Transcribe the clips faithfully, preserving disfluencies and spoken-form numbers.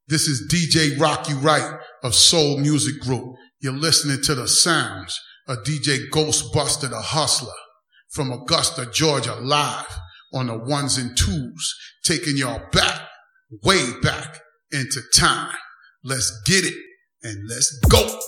This is D J Rocky Wright of Soul Music Group. You're listening to the sounds of D J Ghostbuster the Hustler from Augusta, Georgia, live on the ones and twos, taking y'all back, way back into time. Let's get it and let's go.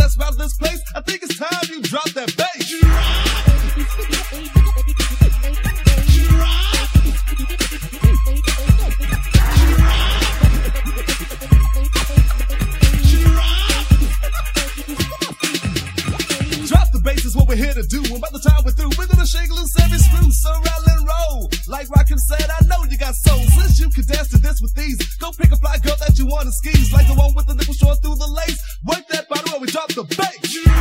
best out of this place. I think it's time you drop that bass. Drop the bass is what we're here to do. And by the time we're through, we're gonna shake loose every screw. So roll and roll. Like Rockin' said, I know you got soul. Since you can dance to this with these, go pick a fly girl that you wanna skis. Like the one with the nipple short through the lace. Work that bottle where we drop the bass.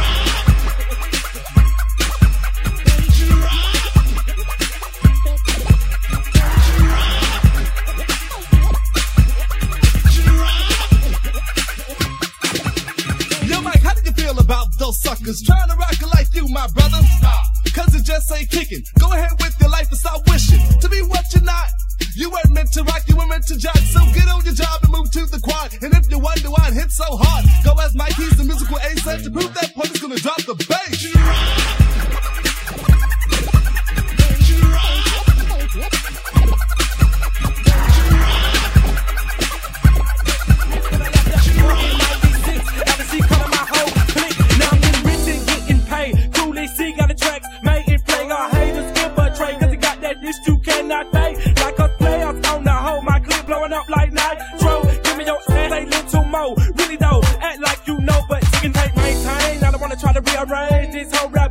Yo, Mike, how do you feel about those suckers trying to rock it like you, my brother? Cause it just ain't kicking. Go ahead with your life and stop wishing to be what you're not. You weren't meant to rock, you were meant to jock. So get on your job and move to the quad. And if you wonder why it hits so hard, go ask Mike, he's the musical ace. To prove that point, he's gonna drop the bass. You cannot pay like us players on the whole. My clip blowing up like nitro. Give me your ass a little more. Really though, act like you know, but you can take maintain. I don't wanna try to rearrange this whole rap.